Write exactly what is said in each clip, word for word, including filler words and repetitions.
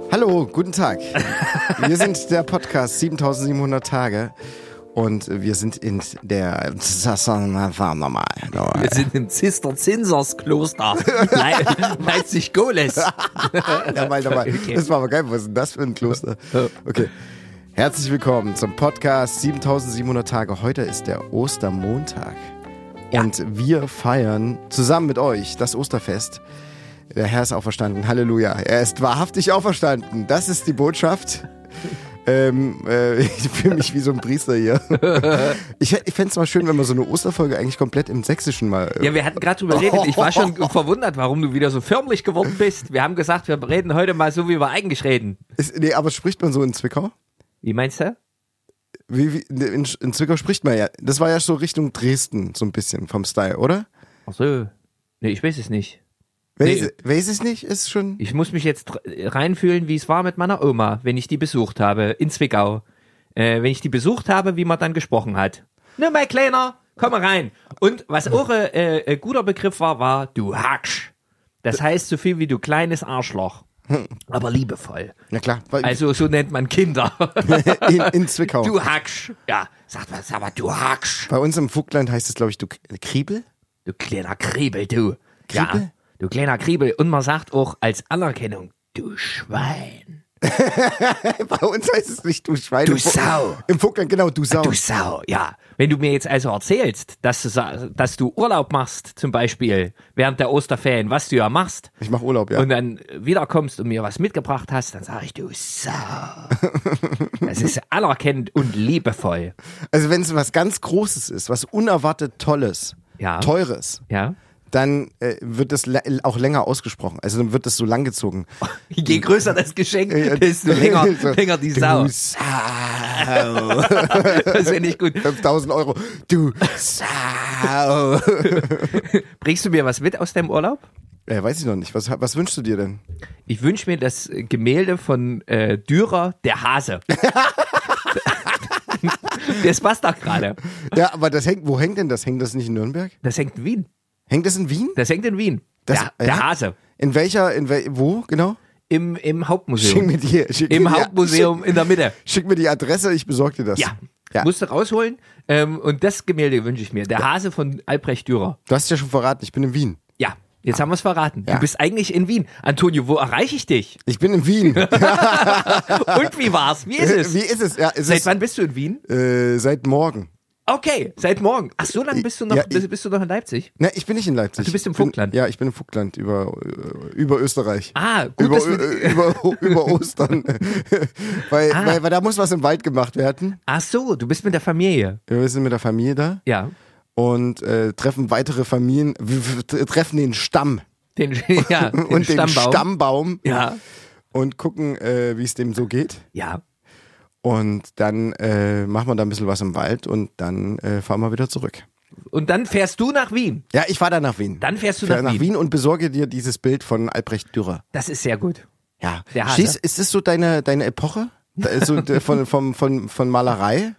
Hallo, guten Tag. Wir sind der Podcast siebentausendsiebenhundert Tage und wir sind in der normal. Wir sind im Zisterzienserskloster Le- Leipzig-Gohlis. Ja, mal dabei. Okay. Das war aber geil. Was ist denn das für ein Kloster? Okay. Herzlich willkommen zum Podcast siebentausendsiebenhundert Tage. Heute ist der Ostermontag. Ja. Und wir feiern zusammen mit euch das Osterfest. Der Herr ist auferstanden. Halleluja. Er ist wahrhaftig auferstanden. Das ist die Botschaft. ähm, äh, ich fühle mich wie so ein Priester hier. Ich, ich fände es mal schön, wenn wir so eine Osterfolge eigentlich komplett im Sächsischen mal... Äh Ja, wir hatten gerade drüber geredet. Ich war schon verwundert, warum du wieder so förmlich geworden bist. Wir haben gesagt, wir reden heute mal so, wie wir eigentlich reden. ist, nee, aber spricht man so in Zwickau? Wie meinst du? Wie, wie, in, in Zwickau spricht man ja. Das war ja so Richtung Dresden, so ein bisschen vom Style, oder? Ach so. Nee, ich weiß es nicht. Weiß, Nee. weiß es nicht, ist schon... Ich muss mich jetzt reinfühlen, wie es war mit meiner Oma, wenn ich die besucht habe in Zwickau. Äh, wenn ich die besucht habe, wie man dann gesprochen hat. Ne, mein Kleiner, komm mal rein. Und was auch ein äh, äh, guter Begriff war, war du Hacksch. Das heißt so viel wie du kleines Arschloch. Aber liebevoll. Ja klar, weil, Also so nennt man Kinder. in, in Zwickau. Du Hacksch. Ja, sagt man, sag mal, du Hacksch. Bei uns im Vogtland heißt es, glaube ich, du Kriebel? Du kleiner Kriebel, du. Ja, Kriebel? du kleiner Kriebel. Und man sagt auch als Anerkennung, du Schwein. Bei uns heißt es nicht du Schwein. Du Im Vo- Sau. Im Vogtland, genau, du Sau. Du Sau, ja. Wenn du mir jetzt also erzählst, dass du, sa- dass du Urlaub machst, zum Beispiel, während der Osterferien, was du ja machst, Ich mach Urlaub, ja. und dann wiederkommst und mir was mitgebracht hast, dann sage ich, du Sau. Das ist anerkennend und liebevoll. Also wenn es was ganz Großes ist, was unerwartet Tolles, Ja. Teures, Ja. dann äh, wird das le- auch länger ausgezogen. Also dann wird das so lang gezogen. Je größer das Geschenk, Ja, desto länger, so, länger die du Sau. Sau. Das finde ich gut. fünftausend Euro. Du Sau. Bringst du mir was mit aus deinem Urlaub? äh, weiß ich noch nicht. Was, was wünschst du dir denn? Ich wünsche mir das Gemälde von äh, Dürer, der Hase. Das passt doch gerade. Ja, aber das hängt, wo hängt denn das? Hängt das nicht in Nürnberg? Das hängt in Wien. Hängt das in Wien? Das hängt in Wien. Das- der, der ja? Hase. In welcher, in wel, wo genau? Im, im Schick Hauptmuseum. mir die, schick Im mir die, Hauptmuseum in der Mitte. Schick, schick mir die Adresse, ich besorge dir das. Ja. Ja. Musst du rausholen. Ähm, und das Gemälde wünsche ich mir. Der Hase von Albrecht Dürer. Du hast es ja schon verraten, ich bin in Wien. Ja. Jetzt haben wir es verraten. Ja. Du bist eigentlich in Wien. Antonio, wo erreiche ich dich? Ich bin in Wien. Und wie war's? Wie ist es? Wie ist es? Ja, es Seit ist, wann bist du in Wien? äh, seit morgen. Okay, seit morgen. Ach, so lange bist du noch, Ja, ich- bist du noch in Leipzig? Ne, ich bin nicht in Leipzig. Ach, du bist im Ich bin, Vogtland. Ja, ich bin im Vogtland über, äh, über Österreich. Ah, gut, über, dass wir, äh, über, über Ostern. weil, Ah. weil, weil da muss was im Wald gemacht werden. ach so, du bist mit der Familie. Wir sind mit der Familie da Ja. und äh, treffen weitere Familien, wir, wir treffen den Stamm Den, ja, den und den Stammbaum. Stammbaum Ja. und gucken, äh, wie es dem so geht. Ja. Und dann äh, machen wir da ein bisschen was im Wald und dann äh, fahren wir wieder zurück. Und dann fährst du nach Wien. Ja, ich fahre dann nach Wien. Dann fährst du Ich fahr nach, nach Wien. Wien und besorge dir dieses Bild von Albrecht Dürer. Das ist sehr gut. Ja. Der Hase. Stehst, ist das so deine, deine Epoche? Da ist so de- von, von, von, von Malerei,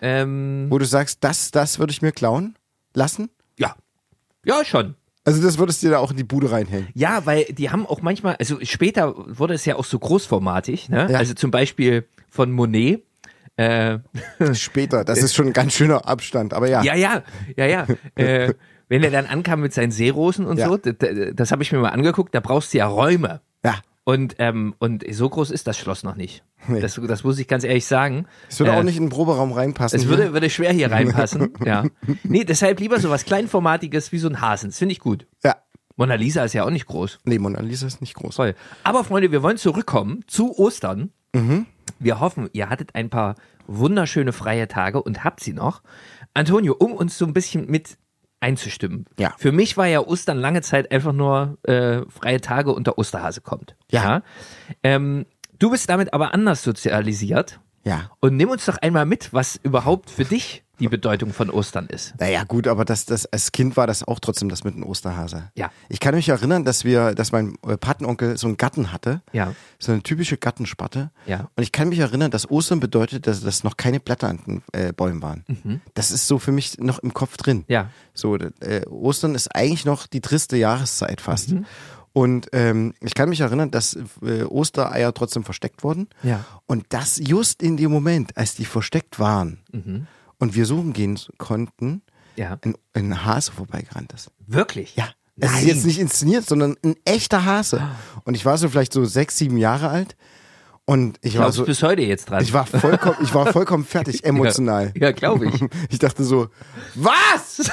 Ähm, wo du sagst, das, das würde ich mir klauen lassen? ja. Ja, schon. Also das würdest du dir da auch in die Bude reinhängen. Ja, weil die haben auch manchmal, also später wurde es ja auch so großformatig, ne? Ja. Also zum Beispiel von Monet. Äh, Später, das ist schon ein ganz schöner Abstand, aber ja. ja, ja, ja, ja. äh, wenn er dann ankam mit seinen Seerosen und Ja. so, das, das habe ich mir mal angeguckt, da brauchst du ja Räume. Ja. Und, ähm, und so groß ist das Schloss noch nicht. Nee. Das, das muss ich ganz ehrlich sagen. Es würde Äh, auch nicht in den Proberaum reinpassen. Es würde, würde schwer hier reinpassen. Ja. Nee, deshalb lieber so was Kleinformatiges wie so ein Hasen. Das finde ich gut. Ja. Mona Lisa ist ja auch nicht groß. Nee, Mona Lisa ist nicht groß. Toll. Aber Freunde, wir wollen zurückkommen zu Ostern. Mhm. Wir hoffen, ihr hattet ein paar wunderschöne freie Tage und habt sie noch. Antonio, um uns so ein bisschen mit einzustimmen. Ja. Für mich war ja Ostern lange Zeit einfach nur äh, freie Tage und der Osterhase kommt. Ja. Ähm, du bist damit aber anders sozialisiert. Ja. Und nimm uns doch einmal mit, was überhaupt für dich die Bedeutung von Ostern ist. Naja, gut, aber das, das, als Kind war das auch trotzdem das mit dem Osterhase. Ja. Ich kann mich erinnern, dass wir, dass mein äh, Patenonkel so einen Gatten hatte. Ja. So eine typische Gattensparte. Ja. Und ich kann mich erinnern, dass Ostern bedeutet, dass, dass noch keine Blätter an den äh, Bäumen waren. Das ist so für mich noch im Kopf drin. Ja. So, äh, Ostern ist eigentlich noch die triste Jahreszeit fast. Und ähm, ich kann mich erinnern, dass äh, Ostereier trotzdem versteckt wurden. Ja. Und das just in dem Moment, als die versteckt waren Mhm. und wir suchen gehen konnten, Ja. ein, ein Hase vorbeigerannt ist. Wirklich? Ja. Es Nein. ist jetzt nicht inszeniert, sondern ein echter Hase. Und ich war so vielleicht so sechs, sieben Jahre alt. Und ich war Glaubst so, bis heute jetzt dran? ich war vollkommen, ich war vollkommen fertig, emotional. Ja, ja glaube ich. Ich dachte so, was?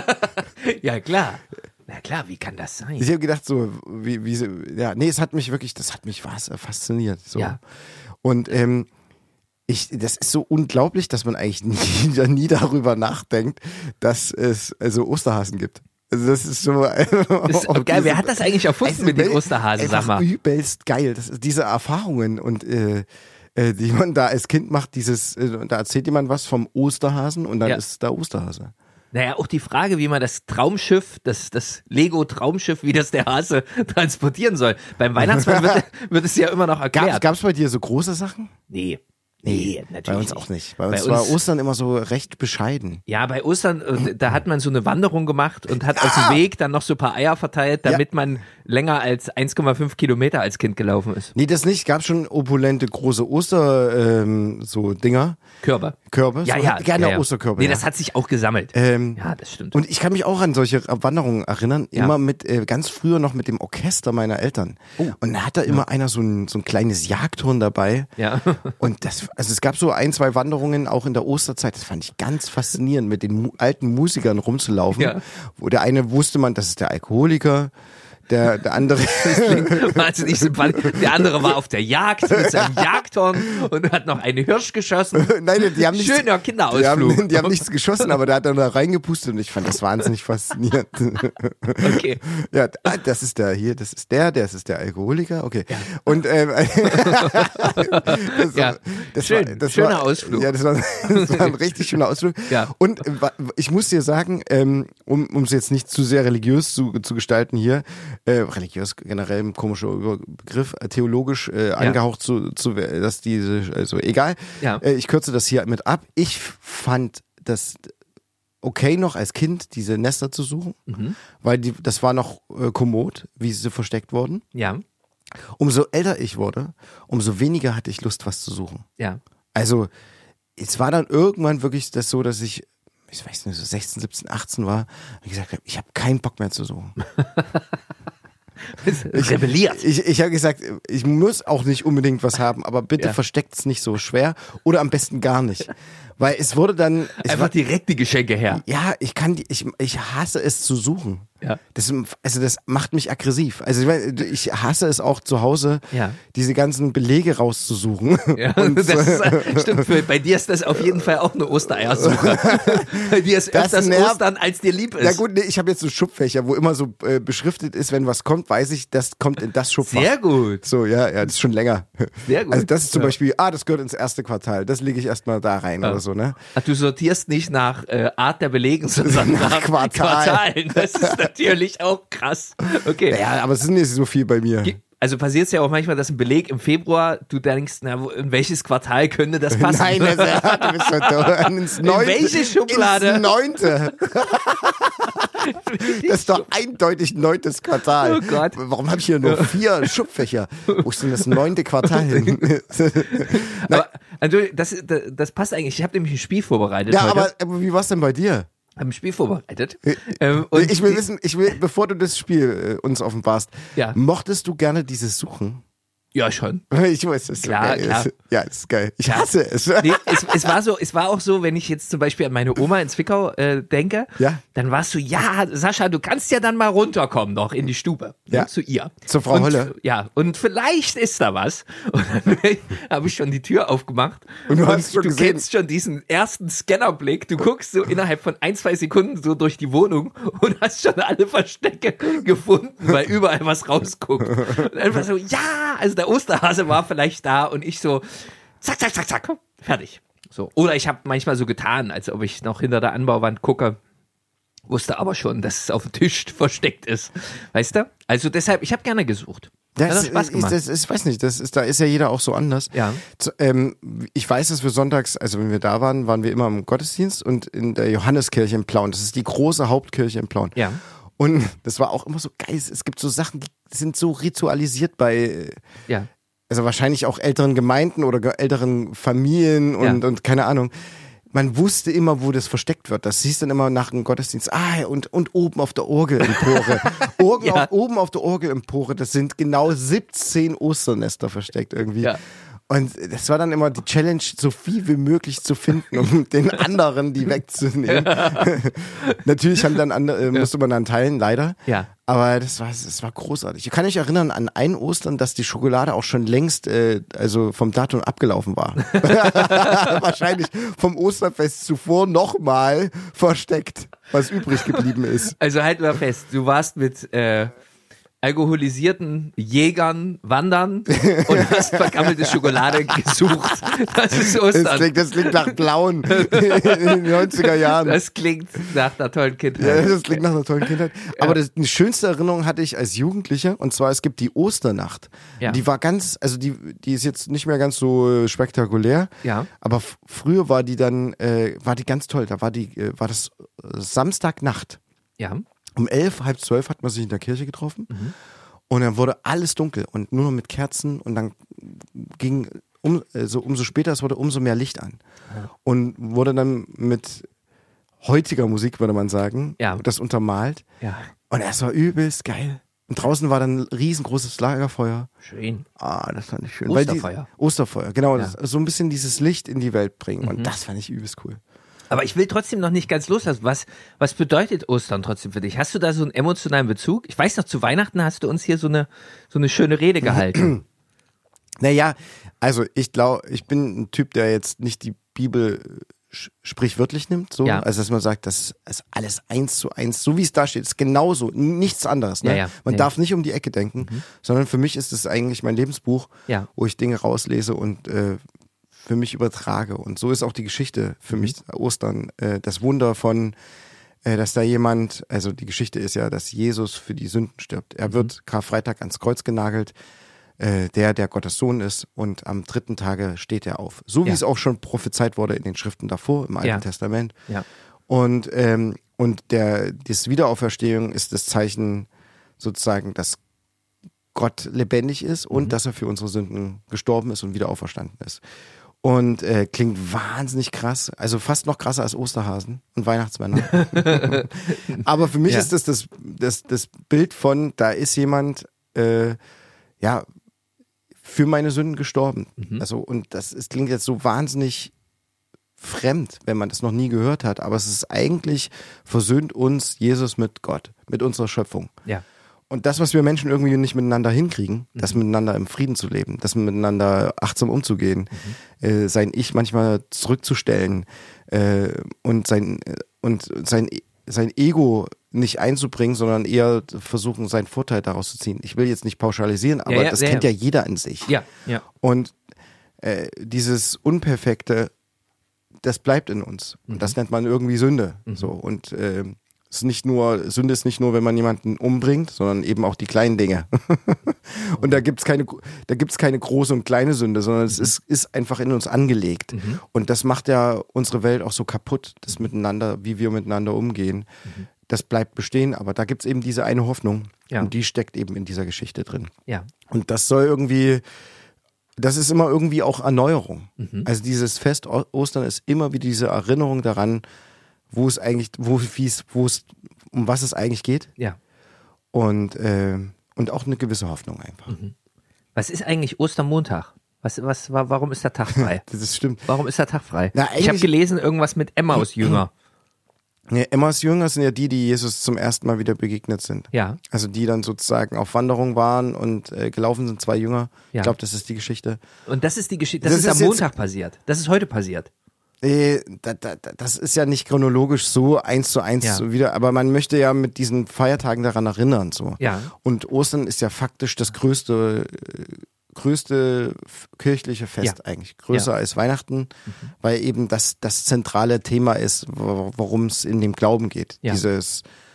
Ja, klar. Na klar, wie kann das sein? Ich habe gedacht so, wie, wie, ja, nee, es hat mich wirklich, das hat mich was fasziniert. So. Ja. Und ähm, ich, das ist so unglaublich, dass man eigentlich nie, nie darüber nachdenkt, dass es also Osterhasen gibt. Also das ist so. Das ist geil. Wer hat das eigentlich erfunden also mit den wel- Osterhasen, sag einfach mal? übelst geil. Das ist diese Erfahrungen und äh, äh, die man da als Kind macht, dieses, äh, da erzählt jemand was vom Osterhasen und dann Ja. ist da Osterhase. Naja, auch die Frage, wie man das Traumschiff, das, das Lego-Traumschiff, wie das der Hase transportieren soll. Beim Weihnachtsmann wird, wird es ja immer noch erklärt. Gab es bei dir so große Sachen? Nee. Nee, natürlich Bei uns nicht. auch nicht. Bei Bei uns war uns- Ostern immer so recht bescheiden. Ja, bei Ostern, äh, da hat man so eine Wanderung gemacht und hat auf dem Weg dann noch so ein paar Eier verteilt, damit man länger als eins Komma fünf Kilometer als Kind gelaufen ist. Nee, das nicht. Gab schon opulente große Oster ähm, so Dinger, Körper. Körbe. Ja, so, ja. Gerne ja, ja. Osterkörbe. Nee, ja. das hat sich auch gesammelt. ähm, Ja, das stimmt. Und ich kann mich auch an solche Wanderungen erinnern, Ja. immer mit, äh, ganz früher noch mit dem Orchester meiner Eltern. Oh. Und da hat da immer einer so ein, so ein kleines Jagdhorn dabei. Ja. Und das, also es gab so ein, zwei Wanderungen auch in der Osterzeit, das fand ich ganz faszinierend, mit den mu alten Musikern rumzulaufen. Ja. Wo der eine wusste man, das ist der Alkoholiker, der, der andere. Wahnsinnig sympathisch. Der andere war auf der Jagd mit seinem Jagdhorn und hat noch einen Hirsch geschossen. Nein, die haben nichts, Schöner die Kinderausflug. haben, die haben nichts geschossen, aber der hat dann da reingepustet und ich fand das wahnsinnig faszinierend. Okay. Ja, ah, das ist der hier, das ist der, das ist der Alkoholiker, okay. Und ähm, das, Ja, das schön, war, das schöner war, Ausflug. Ja, das war, das war ein richtig schöner Ausflug. Ja. Und äh, wa- ich muss dir sagen, ähm, um um es jetzt nicht zu sehr religiös zu, zu gestalten hier, äh, religiös generell ein komischer Begriff, äh, theologisch äh, angehaucht zu, zu, dass diese, also egal. Ja. Äh, ich kürze das hier mit ab. Ich fand das okay noch als Kind, diese Nester zu suchen, Mhm. weil die, das war noch äh, kommod, wie sie versteckt wurden. Ja, Umso älter ich wurde, umso weniger hatte ich Lust, was zu suchen. ja. Also, es war dann irgendwann wirklich das so, dass ich, ich weiß nicht, so sechzehn, siebzehn, achtzehn war und gesagt habe, ich habe keinen Bock mehr zu suchen. Rebelliert. Ich, ich habe gesagt, ich muss auch nicht unbedingt was haben, aber bitte Ja. versteckt es nicht so schwer oder am besten gar nicht. Weil es wurde dann, es Einfach war, direkt die Geschenke her. ja, ich kann die, ich, ich hasse es zu suchen. Ja. Das, also das macht mich aggressiv. Also ich, mein, ich hasse es auch zu Hause, Ja. diese ganzen Belege rauszusuchen. Ja, Und, das ist, äh, stimmt, für, bei dir ist das auf jeden Fall auch eine Ostereiersuche. Bei dir ist Das öfters nervt. Ostern, als dir lieb ist. na gut, nee, ich habe jetzt so Schubfächer, wo immer so äh, beschriftet ist, wenn was kommt, weiß ich, das kommt in das Schubfach. Sehr gut. So, ja, ja, das ist schon länger. Sehr gut. Also das ist zum Ja. Beispiel, ah, das gehört ins erste Quartal, das lege ich erstmal da rein oder so, ne? Ach, du sortierst nicht nach äh, Art der Belegen, sondern Nach nach, Quartal. Quartalen. Das ist natürlich auch krass. Okay. Ja, aber es ist nicht so viel bei mir. Ge- Also passiert es ja auch manchmal, dass ein Beleg im Februar, du denkst, na, wo- in welches Quartal könnte das passen? Nein, das, du bist so dumm. Ins neunte, welche Schublade? Ins neunte. Das ist doch eindeutig neuntes Quartal. Oh Gott. Warum habe ich hier nur vier Schubfächer? Wo ist denn das neunte Quartal hin? Aber also, das, das, das passt eigentlich. Ich habe nämlich ein Spiel vorbereitet Ja, heute. aber, aber wie war's denn bei dir? Hab ein Spiel vorbereitet. Ähm, und Ich will wissen, ich will, bevor du das Spiel äh, uns offenbarst, Ja. mochtest du gerne dieses Suchen? Ja, schon. Ich weiß, das ist Klar, so geil. klar. Ja, das ist geil. Ich hasse es. Nee, es, es war so, es war auch so, wenn ich jetzt zum Beispiel an meine Oma in Zwickau äh, denke, Ja. dann warst du, ja, Sascha, du kannst ja dann mal runterkommen noch in die Stube, ne, Ja. zu ihr. Zur Frau und, Holle. Ja, und vielleicht ist da was. Und dann habe ich schon die Tür aufgemacht. Und du hast schon du gesehen. kennst schon diesen ersten Scannerblick. Du guckst so innerhalb von ein, zwei Sekunden so durch die Wohnung und hast schon alle Verstecke gefunden, weil überall was rausguckt. Und einfach so, ja, also der Osterhase war vielleicht da und ich so, zack, zack, zack, zack, fertig. So. Oder ich habe manchmal so getan, als ob ich noch hinter der Anbauwand gucke, wusste aber schon, dass es auf dem Tisch versteckt ist. Weißt du? Also deshalb, ich habe gerne gesucht. Hat Das auch Spaß ist, gemacht. das ist, weiß nicht, das ist, da ist ja jeder auch so anders. Ja. Zu, ähm, ich weiß, dass wir sonntags, also wenn wir da waren, waren wir immer im Gottesdienst und in der Johanneskirche in Plauen. Das ist die große Hauptkirche in Plauen. Ja. Und das war auch immer so geil. Es gibt so Sachen, die sind so ritualisiert bei, Ja. also wahrscheinlich auch älteren Gemeinden oder ge- älteren Familien und, Ja. und keine Ahnung. Man wusste immer, wo das versteckt wird. Das hieß dann immer nach dem Gottesdienst, ah, und, und oben auf der Orgelempore. Orgen Ja. auf, oben auf der Orgelempore, das sind genau siebzehn Osternester versteckt irgendwie. Ja. Und das war dann immer die Challenge, so viel wie möglich zu finden, um den anderen die wegzunehmen. Natürlich haben dann andere, äh, musste man dann teilen, leider. Ja. Aber das war, das war großartig. Ich kann mich erinnern an ein Ostern, dass die Schokolade auch schon längst, äh, also vom Datum abgelaufen war. Wahrscheinlich vom Osterfest zuvor nochmal versteckt, was übrig geblieben ist. Also halt mal fest, du warst mit äh, alkoholisierten Jägern wandern und hast vergammelte Schokolade gesucht. Das ist Das Ostern. klingt, das klingt nach Blauen in den neunziger Jahren. Das klingt nach einer tollen Ja, Kindheit. das klingt nach einer tollen Kindheit. Aber das, die schönste Erinnerung hatte ich als Jugendlicher, und zwar es gibt die Osternacht. Ja. Die war ganz, also die, die ist jetzt nicht mehr ganz so äh, spektakulär, Ja. aber f- früher war die dann, äh, war die ganz toll. Da war die, äh, war das äh, Samstagnacht. Ja. Um elf, halb zwölf hat man sich in der Kirche getroffen und dann wurde alles dunkel und nur noch mit Kerzen und dann ging um, also umso später es wurde, umso mehr Licht an und wurde dann mit heutiger Musik, würde man sagen, Ja. das untermalt Ja. und das war übelst geil. Und draußen war dann ein riesengroßes Lagerfeuer. Schön. Ah, das fand ich schön. Weil Osterfeuer. Die, Osterfeuer, genau. Ja. Das, so ein bisschen dieses Licht in die Welt bringen und das fand ich übelst cool. Aber ich will trotzdem noch nicht ganz loslassen. Was, was bedeutet Ostern trotzdem für dich? Hast du da so einen emotionalen Bezug? Ich weiß noch, zu Weihnachten hast du uns hier so eine, so eine schöne Rede gehalten. Naja, also ich glaube, ich bin ein Typ, der jetzt nicht die Bibel sch- sprichwörtlich nimmt, so. Ja. Also dass man sagt, das ist alles eins zu eins, so wie es da steht, ist genauso, nichts anderes. Ne? Ja, ja. Man Ja, darf nicht um die Ecke denken, sondern für mich ist es eigentlich mein Lebensbuch, Ja. wo ich Dinge rauslese und äh, für mich übertrage. Und so ist auch die Geschichte für mich, Ostern, äh, das Wunder von, äh, dass da jemand, also die Geschichte ist ja, dass Jesus für die Sünden stirbt. Er wird Karfreitag ans Kreuz genagelt, äh, der, der Gottes Sohn ist, und am dritten Tage steht er auf. So wie Ja. es auch schon prophezeit wurde in den Schriften davor, im Alten Ja. Testament. Ja. Und, ähm, und der, das Wiederauferstehung ist das Zeichen sozusagen, dass Gott lebendig ist und dass er für unsere Sünden gestorben ist und wieder auferstanden ist. Und äh, klingt wahnsinnig krass, also fast noch krasser als Osterhasen und Weihnachtsmänner. Aber für mich Ja. ist das das, das das Bild von, da ist jemand, äh, ja, für meine Sünden gestorben. Also, und das ist, klingt jetzt so wahnsinnig fremd, wenn man das noch nie gehört hat, aber es ist eigentlich, versöhnt uns Jesus mit Gott, mit unserer Schöpfung. Ja. Und das, was wir Menschen irgendwie nicht miteinander hinkriegen, das miteinander im Frieden zu leben, das miteinander achtsam umzugehen, äh, sein Ich manchmal zurückzustellen äh, und sein und sein sein Ego nicht einzubringen, sondern eher versuchen, seinen Vorteil daraus zu ziehen. Ich will jetzt nicht pauschalisieren, aber ja, das ja, kennt ja. ja jeder in sich. Ja. Ja. Und äh, dieses Unperfekte, das bleibt in uns. Und das nennt man irgendwie Sünde. So. Und äh, es ist nicht nur, Sünde ist nicht nur, wenn man jemanden umbringt, sondern eben auch die kleinen Dinge. Und da gibt's keine, da gibt's keine große und kleine Sünde, sondern es ist, ist einfach in uns angelegt. Und das macht ja unsere Welt auch so kaputt, das Miteinander, wie wir miteinander umgehen. Das bleibt bestehen, aber da gibt's eben diese eine Hoffnung. Ja. Und die steckt eben in dieser Geschichte drin. Ja. Und das soll irgendwie, das ist immer irgendwie auch Erneuerung. Also dieses Fest O- Ostern ist immer wieder diese Erinnerung daran, wo es eigentlich, wo es, wo es, um was es eigentlich geht. Ja. Und, äh, und auch eine gewisse Hoffnung einfach. Was ist eigentlich Ostermontag? Was, was, wa- warum ist der Tag frei? Das stimmt. Warum ist der Tag frei? Na, ich habe eigentlich- gelesen, irgendwas mit Emmaus-Jünger. Ja, Emmaus Jünger sind ja die, die Jesus zum ersten Mal wieder begegnet sind. Ja. Also die dann sozusagen auf Wanderung waren und äh, gelaufen sind, zwei Jünger. Ja. Ich glaube, das ist die Geschichte. Und das ist die Geschichte, das, Das ist, ist am jetzt- Montag passiert. Das ist heute passiert. Äh, da, da, da- das ist ja nicht chronologisch so eins zu eins Ja. so wieder, aber man möchte ja mit diesen Feiertagen daran erinnern. So. Ja. Und Ostern ist ja faktisch das größte, äh, größte f- kirchliche Fest Ja. eigentlich. Größer Ja. als Weihnachten, weil eben das das zentrale Thema ist, wo- worum es in dem Glauben geht. Ja. Dieses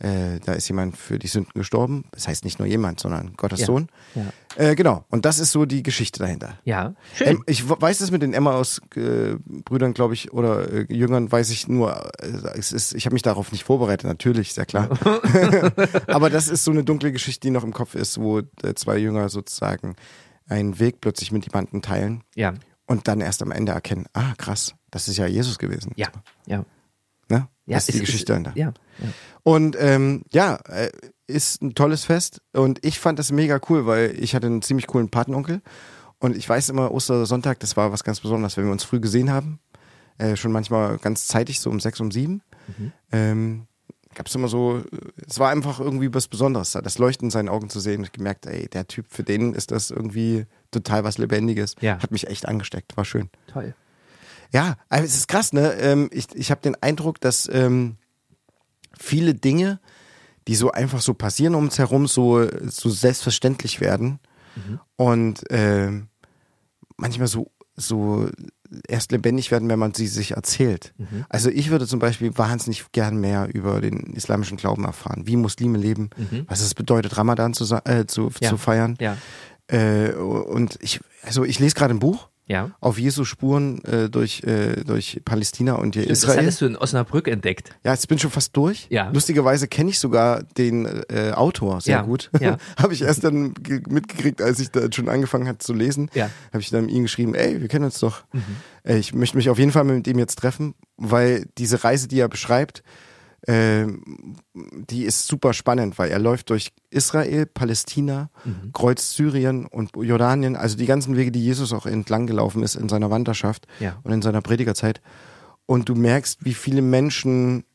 Äh, da ist jemand für die Sünden gestorben. Das heißt nicht nur jemand, sondern Gottes Ja. Sohn. Ja. Äh, genau. Und das ist so die Geschichte dahinter. Ja, schön. Ähm, ich w- weiß das mit den Emmaus-Brüdern, glaube ich, oder äh, Jüngern, weiß ich nur. Äh, es ist, ich habe mich darauf nicht vorbereitet, natürlich, sehr klar. Aber das ist so eine dunkle Geschichte, die noch im Kopf ist, wo äh, zwei Jünger sozusagen einen Weg plötzlich mit jemandem teilen ja, und dann erst am Ende erkennen, ah krass, das ist ja Jesus gewesen. ja, ja. Ne? Ja, Das ist die es- Geschichte es- dahinter. Ja, ja. Und ähm, ja, äh, ist ein tolles Fest und ich fand das mega cool, weil ich hatte einen ziemlich coolen Patenonkel und ich weiß immer, Ostersonntag, das war was ganz Besonderes, wenn wir uns früh gesehen haben, äh, schon manchmal ganz zeitig, so um sechs, um sieben, Mhm. ähm, gab es immer so, äh, es war einfach irgendwie was Besonderes, da das Leuchten in seinen Augen zu sehen. Ich hab gemerkt, ey, der Typ, für den ist das irgendwie total was Lebendiges. Ja. Hat mich echt angesteckt, war schön. Toll. Ja, aber es ist krass, ne? Ähm, ich ich habe den Eindruck, dass ähm, viele Dinge, die so einfach so passieren um uns herum, so, so selbstverständlich werden und ähm, manchmal so, so erst lebendig werden, wenn man sie sich erzählt. Also ich würde zum Beispiel wahnsinnig gern mehr über den islamischen Glauben erfahren, wie Muslime leben, was es bedeutet, Ramadan zu, sa- äh, zu, Ja. zu feiern. Ja, Äh, und ich, also ich lese gerade ein Buch ja. auf Jesu Spuren äh, durch, äh, durch Palästina und hier Das Israel. hattest du in Osnabrück entdeckt. Ja, jetzt bin ich schon fast durch. Ja. Lustigerweise kenne ich sogar den äh, Autor sehr Ja, gut. ja. Habe ich erst dann ge- mitgekriegt, als ich da schon angefangen hatte zu lesen. Ja. Habe ich dann ihm geschrieben, ey, wir kennen uns doch. Äh, ich möchte mich auf jeden Fall mit ihm jetzt treffen, weil diese Reise, die er beschreibt, äh, die ist super spannend, weil er läuft durch Israel, Palästina, kreuzt Syrien und Jordanien, also die ganzen Wege, die Jesus auch entlang gelaufen ist in seiner Wanderschaft Ja. und in seiner Predigerzeit. Und du merkst, wie viele Menschen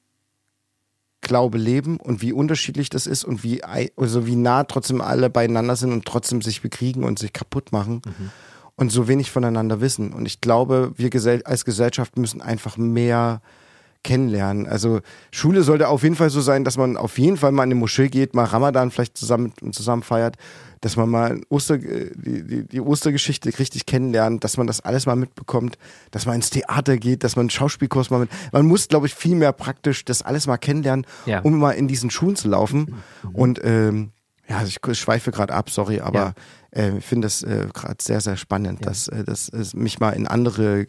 Glaube leben und wie unterschiedlich das ist und wie, ei- also wie nah trotzdem alle beieinander sind und trotzdem sich bekriegen und sich kaputt machen und so wenig voneinander wissen. Und ich glaube, wir gesell- als Gesellschaft müssen einfach mehr kennenlernen. Also Schule sollte auf jeden Fall so sein, dass man auf jeden Fall mal in eine Moschee geht, mal Ramadan vielleicht zusammen zusammen feiert, dass man mal Oster, äh, die, die, die Ostergeschichte richtig kennenlernt, dass man das alles mal mitbekommt, dass man ins Theater geht, dass man einen Schauspielkurs mal mit. Man muss, glaube ich, viel mehr praktisch das alles mal kennenlernen, Ja. um mal in diesen Schuhen zu laufen. Und ähm, ja, ich schweife gerade ab, sorry, aber äh, ich finde das äh, gerade sehr, sehr spannend, dass, äh, dass es mich mal in andere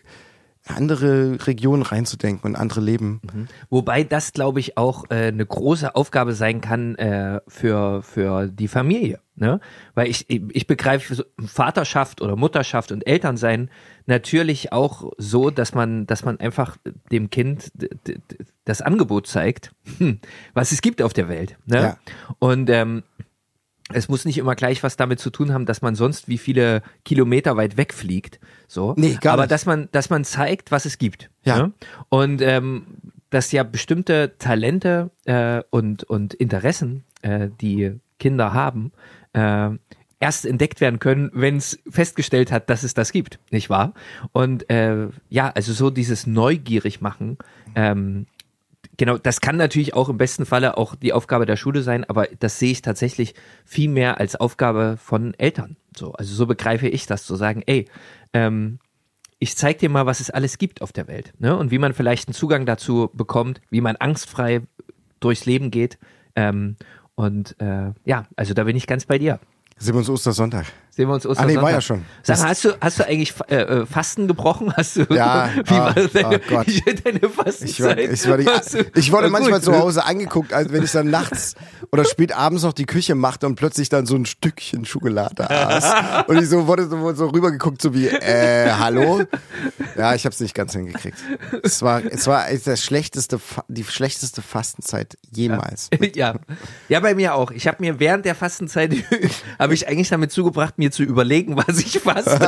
andere Regionen reinzudenken und andere Leben. Wobei das, glaube ich, auch äh, eine große Aufgabe sein kann äh, für, für die Familie. Ne? Weil ich, ich begreife so Vaterschaft oder Mutterschaft und Elternsein natürlich auch so, dass man, dass man einfach dem Kind d- d- d- das Angebot zeigt, hm, was es gibt auf der Welt. Ne? Ja. Und ähm, es muss nicht immer gleich was damit zu tun haben, dass man sonst wie viele Kilometer weit wegfliegt. So. Nee, gar Aber nicht. dass man, dass man zeigt, was es gibt. Ja. Ne? Und ähm, dass ja bestimmte Talente äh, und, und Interessen, äh, die Kinder haben, äh, erst entdeckt werden können, wenn es festgestellt hat, dass es das gibt, nicht wahr? Und äh, ja, also so dieses neugierig machen, ähm, genau, das kann natürlich auch im besten Falle auch die Aufgabe der Schule sein, aber das sehe ich tatsächlich viel mehr als Aufgabe von Eltern. So, also so begreife ich das, zu sagen, ey, ähm, ich zeig dir mal, was es alles gibt auf der Welt, ne? Und wie man vielleicht einen Zugang dazu bekommt, wie man angstfrei durchs Leben geht. Ähm, und äh, ja, also da bin ich ganz bei dir. Sehen wir uns Ostersonntag. Sehen wir uns Ah, Ostersonntag. nee, war ja schon. Sag Das- mal, hast du, hast du eigentlich äh, äh, Fasten gebrochen? Hast du, Ja, wie ah, war das deine, oh Gott. wie deine Ich, war, Fastenzeit? ich, war die, Hast du- ich wurde Na manchmal gut. zu Hause angeguckt, als wenn ich dann nachts oder spät abends noch die Küche machte und plötzlich dann so ein Stückchen Schokolade aß. Und ich so wurde so, so rübergeguckt, so wie, äh, hallo? Ja, ich habe es nicht ganz hingekriegt. Es war, es war das schlechteste, Fa- die schlechteste Fastenzeit jemals. Ja, ja, bei mir auch. Ich habe mir während der Fastenzeit habe ich eigentlich damit zugebracht, mir zu überlegen, was ich faste.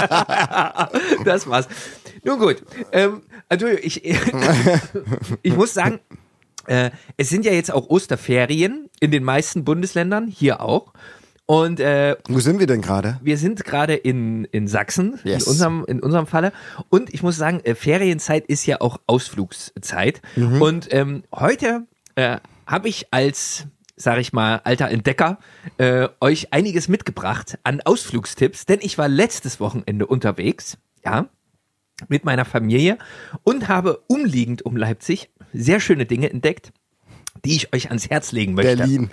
Das war's. Nun gut. Ähm, also ich, ich muss sagen, äh, es sind ja jetzt auch Osterferien in den meisten Bundesländern, hier auch. Und äh, Wo sind wir denn gerade? wir sind gerade in, in Sachsen, Yes. in, unserem, in unserem Falle. Und ich muss sagen, äh, Ferienzeit ist ja auch Ausflugszeit. Mhm. Und ähm, heute äh, habe ich als, sag ich mal, alter Entdecker äh, euch einiges mitgebracht an Ausflugstipps. Denn ich war letztes Wochenende unterwegs, ja, mit meiner Familie und habe umliegend um Leipzig sehr schöne Dinge entdeckt. die ich euch ans Herz legen möchte. Berlin.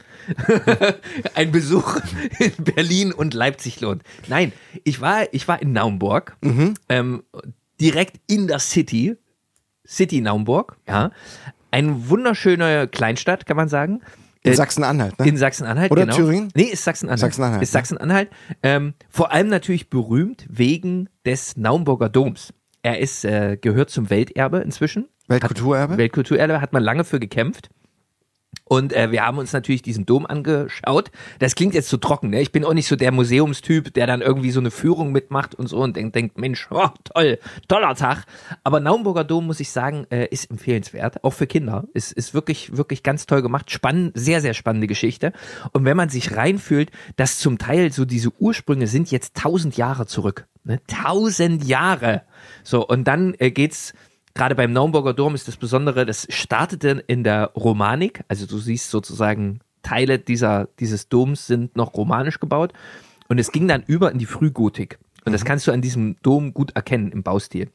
Ein Besuch in Berlin und Leipzig lohnt. Nein, ich war, ich war in Naumburg, Mhm. ähm, direkt in der City, City Naumburg, ja. Eine wunderschöne Kleinstadt, kann man sagen. In Äh, Sachsen-Anhalt, ne? In Sachsen-Anhalt, Oder genau. Thüringen? Nee, ist Sachsen-Anhalt. Sachsen-Anhalt, Ist ne? Sachsen-Anhalt. Ähm, vor allem natürlich berühmt wegen des Naumburger Doms. Er ist, äh, gehört zum Welterbe inzwischen. Weltkulturerbe? Hat, Weltkulturerbe, hat man lange für gekämpft. Und äh, wir haben uns natürlich diesen Dom angeschaut. Das klingt jetzt so trocken, ne? Ich bin auch nicht so der Museumstyp, der dann irgendwie so eine Führung mitmacht und so und denkt, denkt Mensch, oh, toll, toller Tag. Aber Naumburger Dom, muss ich sagen, äh, ist empfehlenswert, auch für Kinder. Ist, ist wirklich, wirklich ganz toll gemacht. Spannend, sehr, sehr spannende Geschichte. Und wenn man sich reinfühlt, dass zum Teil so diese Ursprünge sind jetzt tausend Jahre zurück. Ne? Tausend Jahre. So, und dann äh, geht's. Gerade beim Naumburger Dom ist das Besondere, das startete in der Romanik, also du siehst sozusagen Teile dieser, dieses Doms sind noch romanisch gebaut und es ging dann über in die Frühgotik und das kannst du an diesem Dom gut erkennen im Baustil.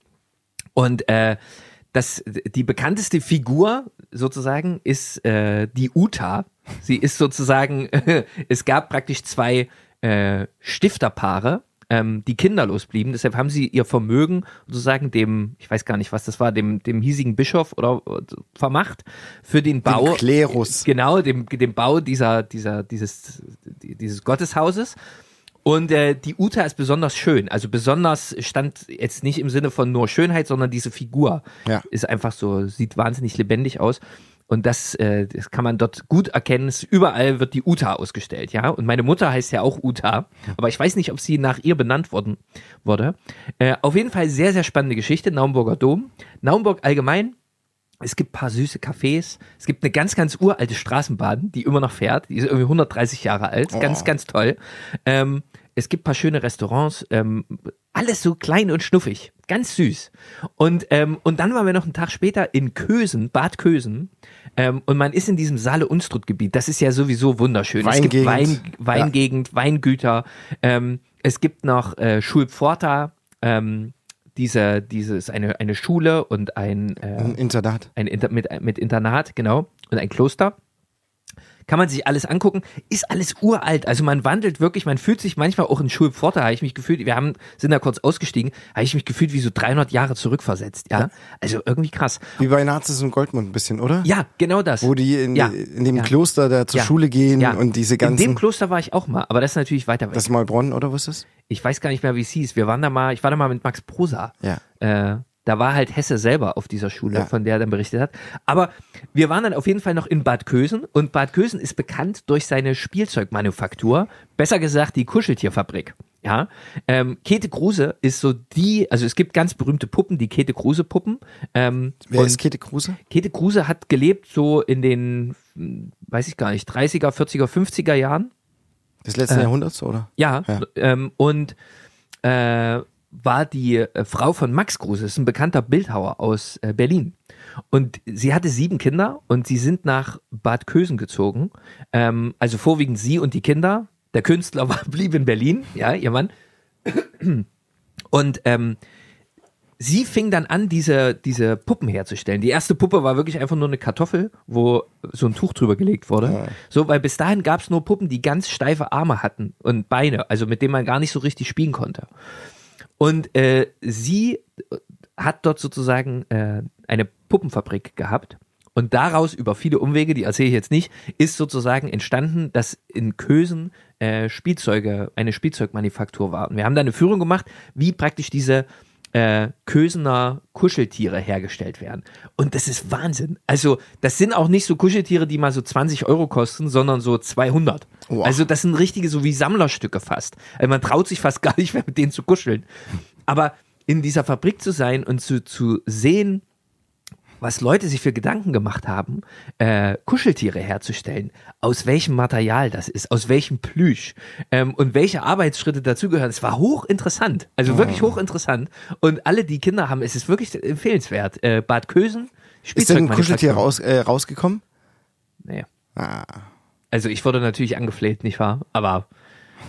Und äh, das, die bekannteste Figur sozusagen ist äh, die Uta. Sie ist sozusagen, es gab praktisch zwei äh, Stifterpaare, ähm, die kinderlos blieben. Deshalb haben sie ihr Vermögen sozusagen dem, ich weiß gar nicht, was das war, dem, dem hiesigen Bischof oder äh, vermacht für den Bau. Dem Klerus. Genau, dem, dem Bau dieser, dieser, dieses, dieses Gotteshauses. Und äh, die Uta ist besonders schön. Also besonders stand jetzt nicht im Sinne von nur Schönheit, sondern diese Figur Ja. ist einfach so, sieht wahnsinnig lebendig aus. Und das, äh, das kann man dort gut erkennen. Es, überall wird die Uta ausgestellt, ja. Und meine Mutter heißt ja auch Uta, aber ich weiß nicht, ob sie nach ihr benannt worden wurde. Äh, auf jeden Fall sehr, sehr spannende Geschichte. Naumburger Dom. Naumburg allgemein. Es gibt ein paar süße Cafés. Es gibt eine ganz, ganz uralte Straßenbahn, die immer noch fährt. Die ist irgendwie hundertdreißig Jahre alt. Ganz, Oh. ganz toll. Ähm, es gibt ein paar schöne Restaurants. Ähm, alles so klein und schnuffig. Ganz süß. Und, ähm, und dann waren wir noch einen Tag später in Kösen, Bad Kösen. Ähm, und man ist in diesem Saale-Unstrut-Gebiet. Das ist ja sowieso wunderschön. Es gibt Weingegend. Wein, Weingegend, Weingüter. Ähm, es gibt noch äh, Schulpforta. Ähm, diese, dieses, eine, eine Schule und ein, äh, Ein Internat. ein Inter mit, mit Internat, genau, und ein Kloster. Kann man sich alles angucken, ist alles uralt. Also man wandelt wirklich, man fühlt sich manchmal auch in Schulpforta, habe ich mich gefühlt, wir haben, sind da kurz ausgestiegen, habe ich mich gefühlt wie so dreihundert Jahre zurückversetzt, ja. Also irgendwie krass. Wie bei Nazis und Goldmund ein bisschen, oder? Ja, genau das. Wo die in, Ja. in dem Ja. Kloster da zur Ja. Schule gehen Ja. und diese In dem ganzen... Kloster war ich auch mal, aber das ist natürlich weiter weg. Das ist Maulbronn, oder was ist Ich weiß gar nicht mehr, wie es hieß. Wir waren da mal, ich war da mal mit Max Prosa. das? Ja. Äh, da war halt Hesse selber auf dieser Schule, Ja. von der er dann berichtet hat. Aber wir waren dann auf jeden Fall noch in Bad Kösen und Bad Kösen ist bekannt durch seine Spielzeugmanufaktur, besser gesagt die Kuscheltierfabrik. Ja, ähm, Käthe Kruse ist so die, also es gibt ganz berühmte Puppen, die Käthe Kruse Puppen. Ähm, Wer und ist Käthe Kruse? Käthe Kruse hat gelebt so in den, hm, weiß ich gar nicht, dreißiger, vierziger, fünfziger Jahren. Des letzten Äh. Jahrhunderts, oder? Ja, Ja. Ähm, und äh, war die äh, Frau von Max Kruse, ist ein bekannter Bildhauer aus äh, Berlin. Und sie hatte sieben Kinder und sie sind nach Bad Kösen gezogen. Ähm, also vorwiegend sie und die Kinder. Der Künstler war, blieb in Berlin, ja, ihr Mann. Und ähm, sie fing dann an, diese, diese Puppen herzustellen. Die erste Puppe war wirklich einfach nur eine Kartoffel, wo so ein Tuch drüber gelegt wurde. Ja. So, weil bis dahin gab es nur Puppen, die ganz steife Arme hatten und Beine, also mit denen man gar nicht so richtig spielen konnte. Und äh, sie hat dort sozusagen äh, eine Puppenfabrik gehabt. Und daraus, über viele Umwege, die erzähle ich jetzt nicht, ist sozusagen entstanden, dass in Kösen äh, Spielzeuge, eine Spielzeugmanufaktur war. Und wir haben da eine Führung gemacht, wie praktisch diese äh, Kösener Kuscheltiere hergestellt werden. Und das ist Wahnsinn. Also das sind auch nicht so Kuscheltiere, die mal so zwanzig Euro kosten, sondern so zweihundert. Wow. Also das sind richtige, so wie Sammlerstücke fast. Also man traut sich fast gar nicht mehr mit denen zu kuscheln. Aber in dieser Fabrik zu sein und zu, zu sehen, was Leute sich für Gedanken gemacht haben, äh, Kuscheltiere herzustellen, aus welchem Material das ist, aus welchem Plüsch ähm, und welche Arbeitsschritte dazugehören. Es war hochinteressant, also wirklich hochinteressant. Und alle, die Kinder haben, es ist wirklich empfehlenswert. Äh, Bad Kösen, Ist denn ein Kuscheltier Spielzeugmanufaktur. raus, äh, rausgekommen? Nee. Ah. Also ich wurde natürlich angefleht, nicht wahr? Aber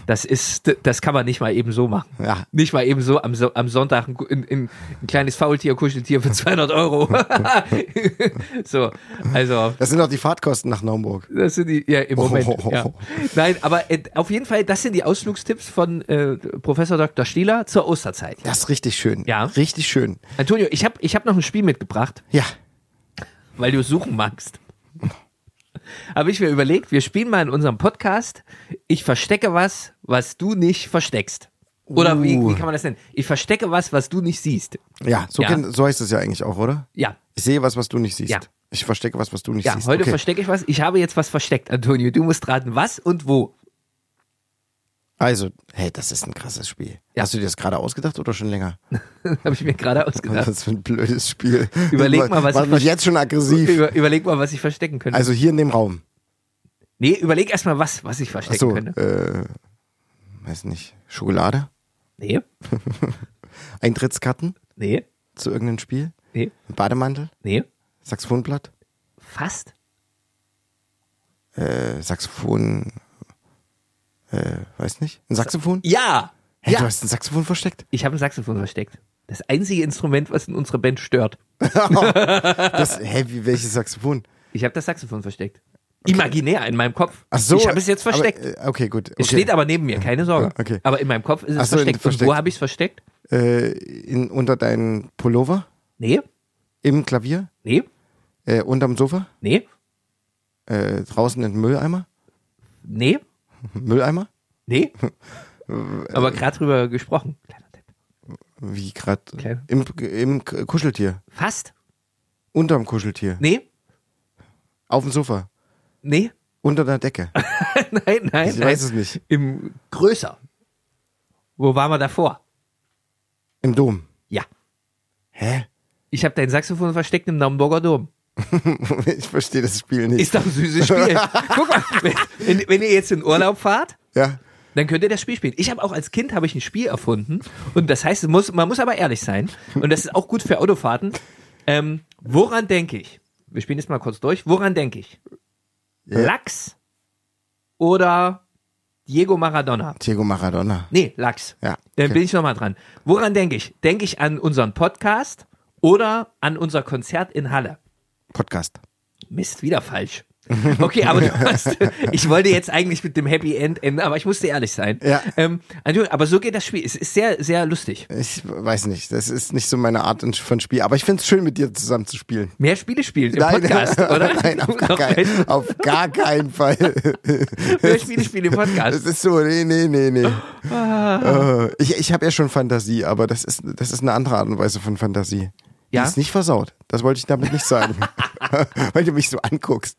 Das ist, das kann man nicht mal eben so machen. Ja. Nicht mal eben so am, so- am Sonntag ein, ein, ein kleines Faultier, Kuscheltier für zweihundert Euro. So, also. Das sind doch die Fahrtkosten nach Naumburg. Das sind die, ja, im Moment. Oh. Ja. Nein, aber äh, auf jeden Fall, das sind die Ausflugstipps von äh, Professor Doktor Stieler zur Osterzeit. Das ist richtig schön. Ja. Richtig schön. Antonio, ich habe ich hab noch ein Spiel mitgebracht, Ja. weil du es suchen magst. Habe ich mir überlegt, wir spielen mal in unserem Podcast, ich verstecke was, was du nicht versteckst. Oder wie, Uh. wie kann man das nennen? Ich verstecke was, was du nicht siehst. Ja, so, Ja. kenn- so heißt es ja eigentlich auch, oder? Ja, Ich sehe was, was du nicht siehst. Ja. Ich verstecke was, was du nicht ja, siehst. heute okay. verstecke ich was. Ich habe jetzt was versteckt, Antonio. Du musst raten, was und wo. Also, hey, das ist ein krasses Spiel. Ja. Hast du dir das gerade ausgedacht oder schon länger? Habe ich mir gerade Was ausgedacht. ist für ein blödes Spiel. Überleg mal, was Macht ich mich verste- jetzt schon aggressiv. Über, überleg mal, was ich verstecken könnte. Also hier in dem Raum. Nee, überleg erst mal was, was ich verstecken Achso, könnte. äh, weiß nicht, Schokolade? Nee, Eintrittskarten nee, zu irgendeinem Spiel? nee, Ein Bademantel? nee. Saxophonblatt? Fast? Äh, Saxophon, äh, weiß nicht. Ein Saxophon? Ja! Hey, ja. du hast ein Saxophon versteckt? Ich habe ein Saxophon versteckt. Das einzige Instrument, was in unserer Band stört. Das, hä, wie, welches Saxophon? Ich habe das Saxophon versteckt. Imaginär in meinem Kopf. Ach so. Ich habe es jetzt versteckt. Aber, äh, okay, gut. Okay. Es steht aber neben mir, keine Sorge. Okay. Aber in meinem Kopf ist es Ach so, versteckt. Und versteckt. wo habe ich es versteckt? äh, in, unter deinen Pullover? Nee, Im Klavier? nee, Äh, unterm Sofa? nee, Äh, draußen im Mülleimer? nee, Mülleimer? nee. Aber gerade drüber gesprochen. Kleiner Tipp. Wie gerade? Okay. Im, Im K- Kuscheltier? Fast? Unterm Kuscheltier? Nee, Auf dem Sofa? nee. Unter der Decke? nein, nein, Ich nein. weiß es nicht. Im größer. Wo waren wir davor? Im Dom? Ja. Hä? Ich habe dein Saxophon versteckt im Naumburger Dom. Ich verstehe das Spiel nicht. Ist doch ein süßes Spiel. Guck mal, wenn, wenn ihr jetzt in Urlaub fahrt, Ja. dann könnt ihr das Spiel spielen. Ich habe auch als Kind habe ich ein Spiel erfunden und das heißt, es muss, man muss aber ehrlich sein und das ist auch gut für Autofahrten. Ähm, woran denke ich? Wir spielen jetzt mal kurz durch. Woran denke ich? Ja. Lachs oder Diego Maradona? Diego Maradona. Nee, Lachs. Ja. Dann okay. bin ich nochmal dran. Woran denke ich? Denke ich an unseren Podcast oder an unser Konzert in Halle? Podcast. Mist, wieder falsch. Okay, aber du hast, ich wollte jetzt eigentlich mit dem Happy End enden, aber ich musste ehrlich sein. Ja. Ähm, Antonio, aber so geht das Spiel. Es ist sehr, sehr lustig. Ich weiß nicht. Das ist nicht so meine Art von Spiel. Aber ich finde es schön, mit dir zusammen zu spielen. Mehr Spiele spielen im Nein. Podcast, oder? Nein, auf gar, Noch kein, ein- auf gar keinen Fall. Mehr Spiele spielen im Das Podcast. ist so, nee, nee, nee, nee. Äh, Ich, ich habe ja schon Fantasie, aber das ist, das ist eine andere Art und Weise von Fantasie. Die Ja? ist nicht versaut. Das wollte ich damit nicht sagen. Weil du mich so anguckst.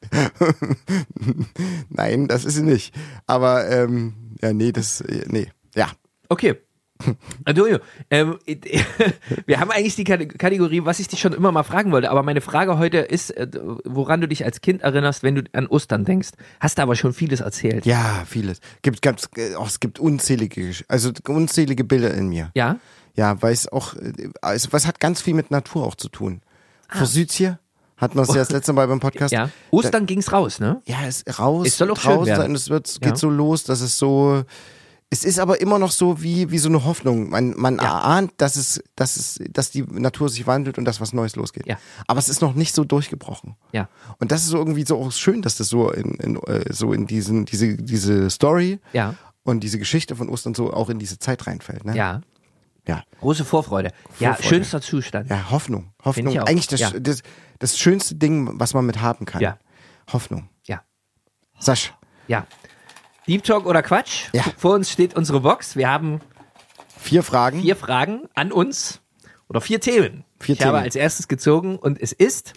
Nein, das ist sie nicht. Aber, ähm, ja, nee, das, äh, nee, ja. Okay. Antonio, ähm, wir haben eigentlich die Kate- Kategorie, was ich dich schon immer mal fragen wollte, aber meine Frage heute ist, äh, woran du dich als Kind erinnerst, wenn du an Ostern denkst. Hast du aber schon vieles erzählt. Ja, vieles. Gibt, gab's, äh, oh, es gibt unzählige, Gesch- also unzählige Bilder in mir. Ja? Ja, weil es auch, äh, also was hat ganz viel mit Natur auch zu tun. Forsythia hatten wir es ja das letzte Mal beim Podcast. Ja. Ostern ging's raus, ne? Ja, es ist raus, Es soll auch schön draußen werden. sein und es wird, Ja. geht so los, dass es so, es ist aber immer noch so wie, wie so eine Hoffnung. Man, man erahnt, dass es, dass es, dass die Natur sich wandelt und dass was Neues losgeht. Ja. Aber es ist noch nicht so durchgebrochen. Ja. Und das ist so irgendwie so auch schön, dass das so in, in äh, so in diesen, diese, diese Story Ja. und diese Geschichte von Ostern so auch in diese Zeit reinfällt, ne? Ja. Ja. Große Vorfreude. Ja, Vorfreude. schönster Zustand. Ja, Hoffnung. Find Hoffnung. ich auch. Eigentlich das, Ja. das, das schönste Ding, was man mit haben kann. Ja. Hoffnung. Ja. Sasch. Ja. Deep Talk oder Quatsch? Ja. Vor uns steht unsere Box. Wir haben Vier Fragen. vier Fragen an uns oder vier Themen. Vier ich Themen. habe als erstes gezogen und es ist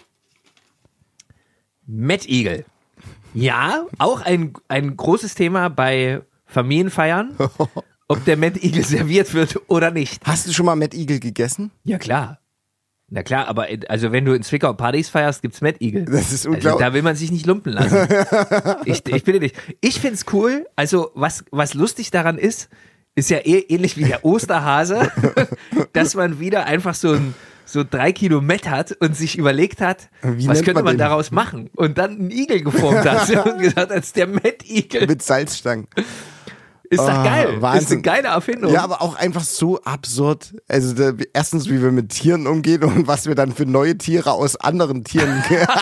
Mad Eagle. Ja, auch ein, ein großes Thema bei Familienfeiern, ob der Mad Eagle serviert wird oder nicht. Hast du schon mal Mad Eagle gegessen? Ja, klar. Na klar, aber äh, also wenn du in Zwickau Partys feierst, gibt's Mad Eagle. Das ist Also unglaublich. da will man sich nicht lumpen lassen. ich, ich bitte dich. Ich find's cool. Also was, was lustig daran ist, ist ja eh ähnlich wie der Osterhase, dass man wieder einfach so ein so drei Kilo Mett hat und sich überlegt hat, Wie was nennt könnte man man den? daraus machen? Und dann einen Igel geformt hat und gesagt, als der Mad Eagle. Mit Salzstangen. Ist doch Oh, geil. Wahnsinn. Ist eine geile Erfindung. Ja, aber auch einfach so absurd. Also da, erstens, wie wir mit Tieren umgehen und was wir dann für neue Tiere aus anderen Tieren.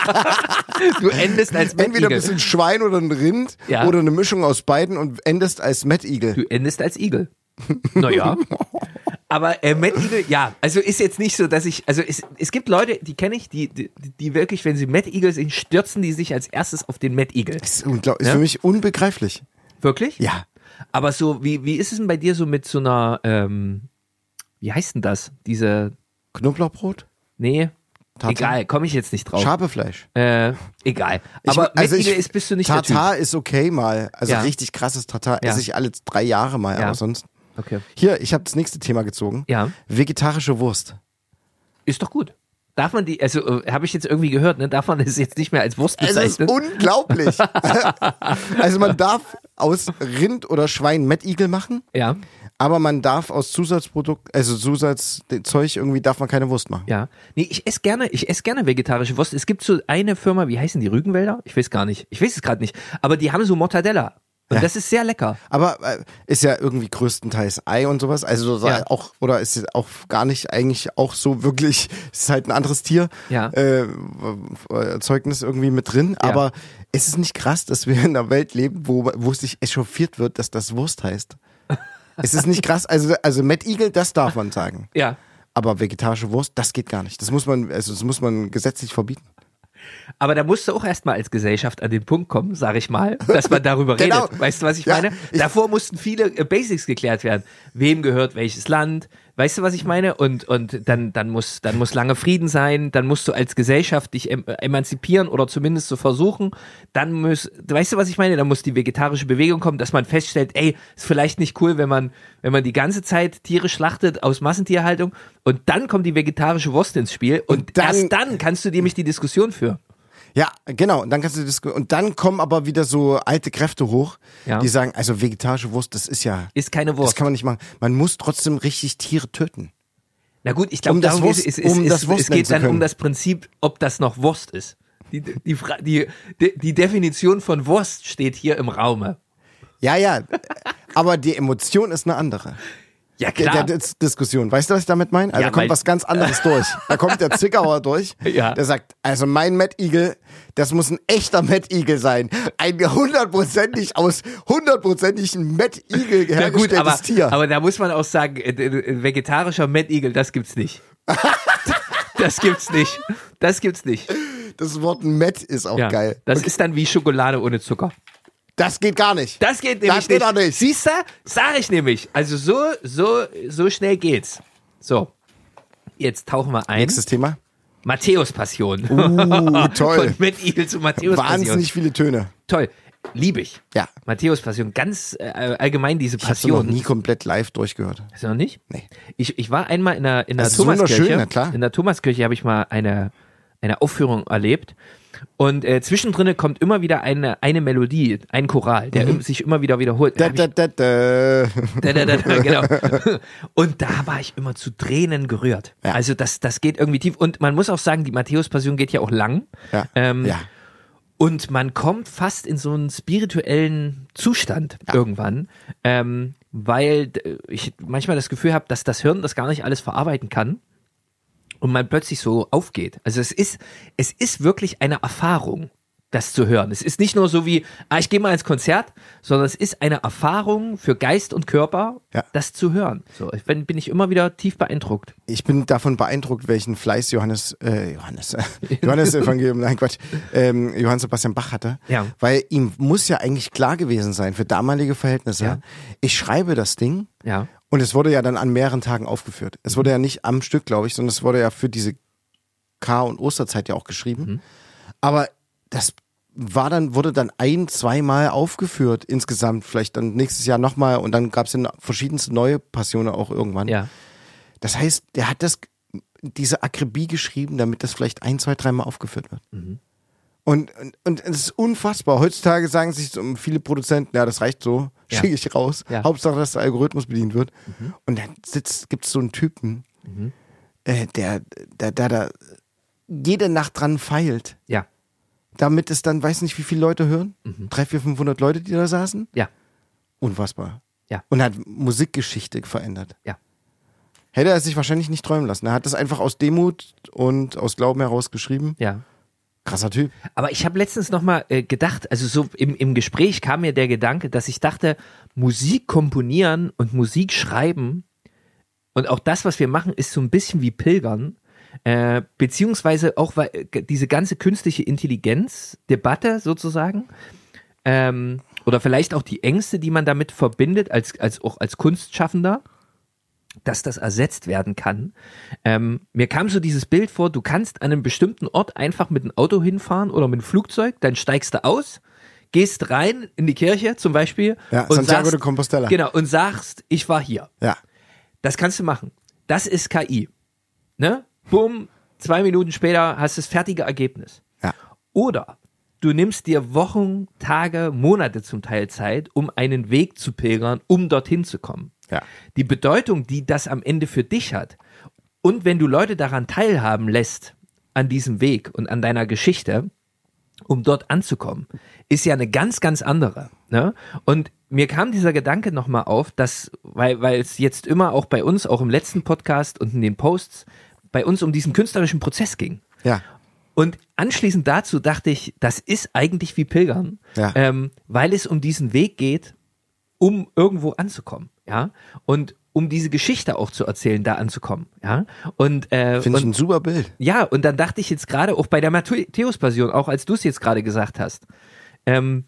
Du endest als Entweder ein Mettigel. bisschen Schwein oder ein Rind Ja. oder eine Mischung aus beiden und endest als Mettigel. Du endest als Igel. Naja. Aber äh, Mad Eagle, ja, also ist jetzt nicht so, dass ich, also es, es gibt Leute, die kenne ich, die, die, die wirklich, wenn sie Mad Eagle sehen, stürzen die sich als erstes auf den Mad Eagle. Das ist, unglaublich, ist Ja? für mich unbegreiflich. Wirklich? Ja. Aber so, wie, wie ist es denn bei dir so mit so einer, ähm, wie heißt denn das? Diese, Knoblauchbrot? nee, Tartar? egal, komme ich jetzt nicht drauf. Schabefleisch. Äh, egal. Ich- Aber also Mad ich- Eagle ist, bist du nicht der Tartar ist okay mal. Also Ja. richtig krasses Tartar Ja. esse ich alle drei Jahre mal, Ja. aber sonst. Typ. Okay. Hier, ich habe das nächste Thema gezogen. Ja, Vegetarische Wurst. ist doch gut. Darf man die, also äh, habe ich jetzt irgendwie gehört, ne? Darf man das jetzt nicht mehr als Wurst Es ist bezeichnen? unglaublich. Also man darf aus Rind oder Schwein Mettigel machen, Ja, aber man darf aus Zusatzprodukt, also Zusatzzeug irgendwie darf man keine Wurst machen. ja. Nee, ich esse gerne, ich esse gerne vegetarische Wurst. Es gibt so eine Firma, wie heißen die, Rügenwälder? Ich weiß gar nicht. Ich weiß es gerade nicht. Aber die haben so Mortadella. Und Ja. das ist sehr lecker. Aber äh, ist ja irgendwie größtenteils Ei und sowas, also so Ja. auch oder ist es auch gar nicht eigentlich auch so wirklich, es ist halt ein anderes Tier. Ja. Äh, Zeugnis irgendwie mit drin, Ja. aber ist es nicht krass, dass wir in einer Welt leben, wo wo es sich echauffiert wird, dass das Wurst heißt? Ist es nicht krass? Also also Mettigel, das darf man sagen. Ja. Aber vegetarische Wurst, das geht gar nicht. Das muss man, also das muss man gesetzlich verbieten. Aber da musst du auch erstmal als Gesellschaft an den Punkt kommen, sag ich mal, dass man darüber Genau. redet. Weißt du, was ich Ja, meine? ich- Davor mussten viele äh, Basics geklärt werden. Wem gehört welches Land? Weißt du, was ich meine? Und, und dann, dann muss, dann muss lange Frieden sein. Dann musst du als Gesellschaft dich em emanzipieren oder zumindest so versuchen. Dann muss, weißt du, was ich meine? Dann muss die vegetarische Bewegung kommen, dass man feststellt, ey, ist vielleicht nicht cool, wenn man, wenn man die ganze Zeit Tiere schlachtet aus Massentierhaltung. Und dann kommt die vegetarische Wurst ins Spiel. Und, Und dann- erst dann kannst du nämlich die Diskussion führen. Ja, genau. Und dann kannst du das, und dann kommen aber wieder so alte Kräfte hoch, Ja. die sagen, also vegetarische Wurst, das ist ja, Ist keine das Wurst. kann man nicht machen. Man muss trotzdem richtig Tiere töten. Na gut, ich glaube, Um das darum Wurst- geht es, es, um es, das es, Wurst es nennen geht zu dann können. um das Prinzip, ob das noch Wurst ist. Die, die, Fra- die, die, die Definition von Wurst steht hier im Raume. Ja, ja. Aber die Emotion ist eine andere. Ja, Der, klar. der, der Diskussion. Weißt du, was ich damit meine? Also Ja, da kommt weil- was ganz anderes durch. Da kommt der Zwickauer durch. Ja. Der sagt, also mein Mad Eagle, das muss ein echter Mad Eagle sein. Ein hundertprozentig aus hundertprozentig ein Mad Eagle Na gut, hergestelltes aber, Tier. aber da muss man auch sagen, äh, äh, vegetarischer Mad Eagle, das gibt's nicht. Das gibt's nicht. Das gibt's nicht. Das Wort Mad ist auch Ja, geil. das Okay. ist dann wie Schokolade ohne Zucker. Das geht gar nicht. Das geht nämlich Das geht nicht. auch nicht. Siehst du? Sag ich nämlich. Also so, so, so schnell geht's. So. Jetzt tauchen wir ein. Nächstes Thema. Matthäus-Passion. Uh, toll. Von Mad Eagle zu Matthäus-Passion. Wahnsinnig viele Töne. Toll. Liebe ich. Ja. Matthäus-Passion. Ganz äh, allgemein diese Ich habe sie noch Passion. nie komplett live durchgehört. Hast du noch nicht? Nee. Ich, ich war einmal in der, in der Das ist wunderschön, Thomaskirche. na klar. In der Thomaskirche habe ich mal eine, eine Aufführung erlebt. Und äh, zwischendrin kommt immer wieder eine, eine Melodie, ein Choral, der im, sich immer wieder wiederholt. Da Mhm. Da, hab ich- da, da, da. Da, da, da, da, genau. Und da war ich immer zu Tränen gerührt. Ja. Also das, das geht irgendwie tief. Und man muss auch sagen, die Matthäus-Passion geht ja auch lang. Ja. Ähm, ja. Und man kommt fast in so einen spirituellen Zustand irgendwann, ähm, weil äh, ich manchmal das Gefühl habe, dass das Hirn das gar nicht alles verarbeiten kann und man plötzlich so aufgeht. Also es ist, es ist wirklich eine Erfahrung, das zu hören. Es ist nicht nur so wie, ah, ich gehe mal ins Konzert, sondern es ist eine Erfahrung für Geist und Körper, Ja. das zu hören. So, ich bin, bin ich immer wieder tief beeindruckt. Ich bin davon beeindruckt, welchen Fleiß Johannes, äh, Johannes, äh, Johannes Evangelium, nein Quatsch, ähm, Johann Sebastian Bach hatte. Ja. Weil ihm muss ja eigentlich klar gewesen sein, für damalige Verhältnisse, Ja. ich schreibe das Ding Ja. und es wurde ja dann an mehreren Tagen aufgeführt. Es wurde ja nicht am Stück, glaube ich, sondern es wurde ja für diese Kar- und Osterzeit ja auch geschrieben. Mhm. Aber das war dann, wurde dann ein, zweimal aufgeführt insgesamt, vielleicht dann nächstes Jahr nochmal und dann gab es dann verschiedenste neue Passionen auch irgendwann. Ja. Das heißt, der hat das, diese Akribie geschrieben, damit das vielleicht ein, zwei, dreimal aufgeführt wird. Mhm. Und, und, und es ist unfassbar. Heutzutage sagen sich so viele Produzenten, ja, das reicht so, Ja. schicke ich raus. Ja. Hauptsache, dass der Algorithmus bedient wird. Und dann sitzt, gibt's so einen Typen, äh, der, der, der da jede Nacht dran feilt, Ja. damit es dann, weiß nicht, wie viele Leute hören. Drei, vier, fünfhundert Leute, die da saßen. Ja. Unfassbar. Ja. Und hat Musikgeschichte verändert. Ja. Hätte er sich wahrscheinlich nicht träumen lassen. Er hat das einfach aus Demut und aus Glauben heraus geschrieben. Ja. Krasser Typ. Aber ich habe letztens nochmal äh, gedacht, also so im, im Gespräch kam mir der Gedanke, dass ich dachte, Musik komponieren und Musik schreiben und auch das, was wir machen, ist so ein bisschen wie Pilgern, äh, beziehungsweise auch weil, äh, diese ganze künstliche Intelligenz-Debatte sozusagen, ähm, oder vielleicht auch die Ängste, die man damit verbindet, als, als auch als Kunstschaffender, dass das ersetzt werden kann. Ähm, mir kam so dieses Bild vor, du kannst an einem bestimmten Ort einfach mit einem Auto hinfahren oder mit einem Flugzeug, dann steigst du aus, gehst rein in die Kirche zum Beispiel Ja, und Santiago sagst, de Compostela. genau, und sagst, ich war hier. Ja. Das kannst du machen. Das ist K I. Ne? Bumm, zwei Minuten später hast du das fertige Ergebnis. Ja. Oder du nimmst dir Wochen, Tage, Monate zum Teil Zeit, um einen Weg zu pilgern, um dorthin zu kommen. Ja. Die Bedeutung, die das am Ende für dich hat und wenn du Leute daran teilhaben lässt, an diesem Weg und an deiner Geschichte, um dort anzukommen, ist ja eine ganz, ganz andere. Ne? Und mir kam dieser Gedanke nochmal auf, dass, weil, weil es jetzt immer auch bei uns, auch im letzten Podcast und in den Posts, bei uns um diesen künstlerischen Prozess ging. Ja. Und anschließend dazu dachte ich, das ist eigentlich wie Pilgern, Ja. ähm, weil es um diesen Weg geht, um irgendwo anzukommen, ja, und um diese Geschichte auch zu erzählen, da anzukommen, ja, und, äh, Finde ich und ein super Bild. ja, und dann dachte ich jetzt gerade auch bei der Matthäus-Passion, auch als du es jetzt gerade gesagt hast, ähm,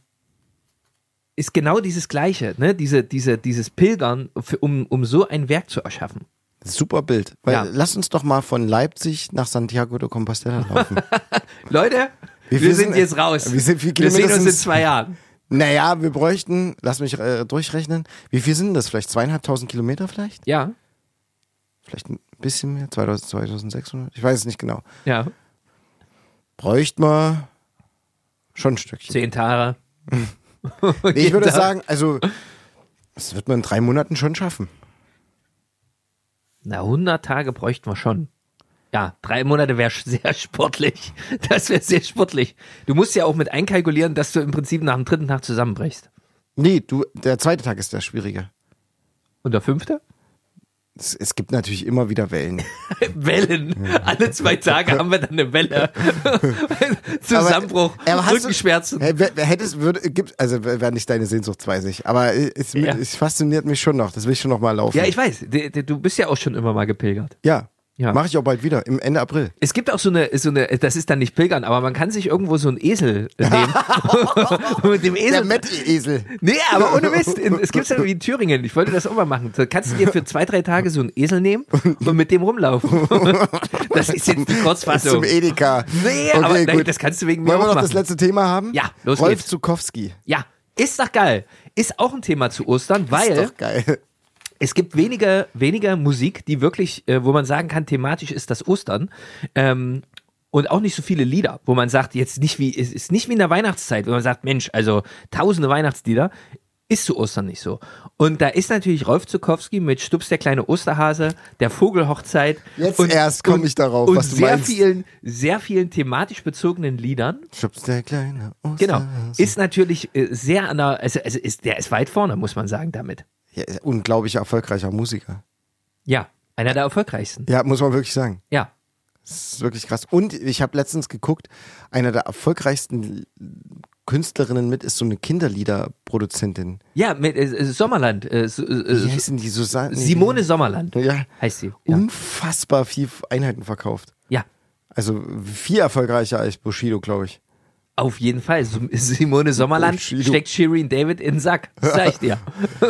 ist genau dieses Gleiche, ne, diese, diese, dieses Pilgern, für, um, um so ein Werk zu erschaffen. Super Bild. Weil, Ja. lass uns doch mal von Leipzig nach Santiago de Compostela laufen. Leute, Wie wir viel sind sind- jetzt raus. wie sind- wie wir Kilometer sehen uns in sind's? zwei Jahren. Naja, wir bräuchten, lass mich äh, durchrechnen, wie viel sind das? Vielleicht zweieinhalbtausend Kilometer vielleicht? Ja, Vielleicht ein bisschen mehr, zweitausend, zweitausendsechshundert? Ich weiß es nicht genau. ja, Bräuchte man schon ein Stückchen. zehn Tage. Nee, ich würde sagen, also, das wird man in drei Monaten schon schaffen. Na, hundert Tage bräuchten wir schon. Ja, drei Monate wäre sehr sportlich. Das wäre sehr sportlich. Du musst ja auch mit einkalkulieren, dass du im Prinzip nach dem dritten Tag zusammenbrichst. Nee, du, der zweite Tag ist der schwierige. Und der fünfte? Es, es gibt natürlich immer wieder Wellen. Wellen. Alle zwei Tage haben wir dann eine Welle. Zusammenbruch, Aber- aber hast du- Rückenschmerzen. Hey, wer- wer hättest, würde, gibt, also wäre nicht deine Sehnsucht, weiß ich. Aber es, Ja. es fasziniert mich schon noch. Das will ich schon noch mal laufen. Ja, ich weiß. D- d- Du bist ja auch schon immer mal gepilgert. Ja. Ja. Mache ich auch bald wieder, im Ende April. Es gibt auch so eine, so eine, das ist dann nicht Pilgern, aber man kann sich irgendwo so einen Esel nehmen. Und mit dem Esel. Der Metti-Esel. Nee, aber ohne Mist. In, es gibt's ja wie in Thüringen. Ich wollte das auch mal machen. Da kannst du dir für zwei, drei Tage so einen Esel nehmen und mit dem rumlaufen. Das ist jetzt die Kurzfassung. Zum Edeka. Nee, Okay, aber nein, gut. das kannst du wegen mir Wollen wir auch noch das machen. letzte Thema haben? Ja, los Rolf geht's. Zukowski. Ja, ist doch geil. Ist auch ein Thema zu Ostern, weil Ist doch geil. es gibt wenige, weniger Musik, die wirklich, äh, wo man sagen kann, thematisch ist das Ostern. Ähm, und auch nicht so viele Lieder, wo man sagt, jetzt nicht wie, es ist nicht wie in der Weihnachtszeit, wo man sagt, Mensch, also tausende Weihnachtslieder, ist zu Ostern nicht so. Und da ist natürlich Rolf Zukowski mit Stups der kleine Osterhase, der Vogelhochzeit. Jetzt und, erst komme und- ich darauf, und was du sehr meinst. vielen, sehr vielen thematisch bezogenen Liedern. Schubs der kleine Osterhase. Genau. Ist natürlich äh, sehr an der, also, also ist, der ist weit vorne, muss man sagen, damit. Ja, ist ein unglaublich erfolgreicher Musiker. Ja, einer der erfolgreichsten. Ja, muss man wirklich sagen. Ja. Das ist wirklich krass. Und ich habe letztens geguckt, einer der erfolgreichsten Künstlerinnen mit ist so eine Kinderliederproduzentin. Ja, mit äh, Sommerland. Äh, so- Wie äh, heißen die? Susanne? Simone Sommerland Ja. heißt sie. Ja. Unfassbar viel Einheiten verkauft. ja, Also viel erfolgreicher als Bushido, glaube ich. auf jeden Fall. Sim- Simone Sommerland Bushido. steckt Shirin David in den Sack. Das sag ich dir.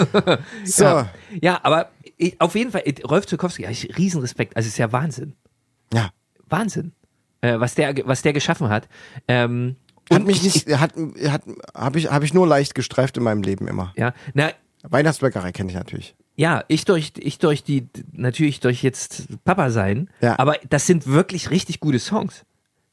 So. Ja, ja aber ich, auf jeden Fall, ich, Rolf Zukowski, ja, ich Riesenrespekt. Also es ist ja Wahnsinn. Ja. Wahnsinn. Äh, was der, was der geschaffen hat. Ähm, Hat und mich ich- nicht, hat, hat, habe ich, habe ich nur leicht gestreift in meinem Leben immer. Ja, na, Weihnachtsbäckerei kenne ich natürlich. ja, ich durch, ich durch die, natürlich durch jetzt Papa sein. Ja. Aber das sind wirklich richtig gute Songs.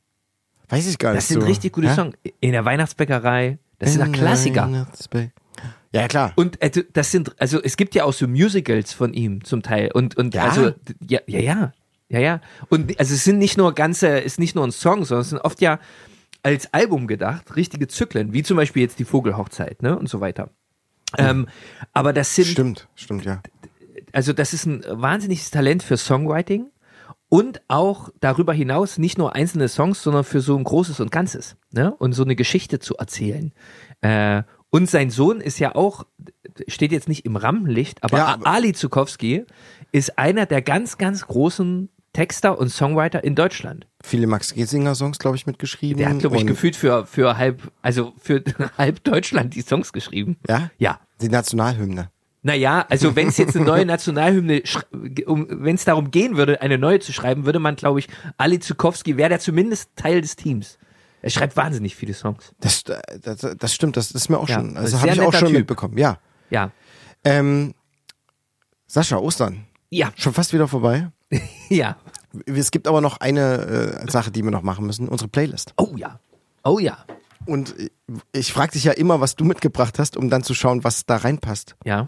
Weiß ich gar nicht Das sind so. richtig gute Hä? Songs. In der Weihnachtsbäckerei. Das sind ja In Klassiker. Weihnachtsbä- Ja, klar. Und äh, das sind, also es gibt ja auch so Musicals von ihm zum Teil. Und, und Ja? also, d- ja, ja, ja. Ja, ja. Und also es sind nicht nur ganze, ist nicht nur ein Song, sondern es sind oft ja als Album gedacht, richtige Zyklen, wie zum Beispiel jetzt die Vogelhochzeit, ne? Und so weiter. Ähm, aber das sind, Stimmt, stimmt, ja. also das ist ein wahnsinniges Talent für Songwriting und auch darüber hinaus nicht nur einzelne Songs, sondern für so ein Großes und Ganzes, ne? Und so eine Geschichte zu erzählen. Äh, und sein Sohn ist ja auch, steht jetzt nicht im Rampenlicht, aber, Ja, aber Ali Zukowski ist einer der ganz, ganz großen Texter und Songwriter in Deutschland. Viele Max Giesinger-Songs, glaube ich, mitgeschrieben. Der hat, glaube ich, und- gefühlt für, für halb, also für halb Deutschland die Songs geschrieben. Ja? Ja. Die Nationalhymne. Naja, also wenn es jetzt eine neue Nationalhymne, sch- um, wenn es darum gehen würde, eine neue zu schreiben, würde man, glaube ich, Ali Zukowski wäre der zumindest Teil des Teams. Er schreibt wahnsinnig viele Songs. Das, das, das stimmt, das ist mir auch Ja, schon, also sehr habe ich auch netter schon Typ. mitbekommen, ja. Ja. Ähm, Sascha, Ostern. Ja. Schon fast wieder vorbei. Ja. Es gibt aber noch eine äh, Sache, die wir noch machen müssen, unsere Playlist. Oh ja. Oh ja. Und ich frage dich ja immer, was du mitgebracht hast, um dann zu schauen, was da reinpasst. Ja.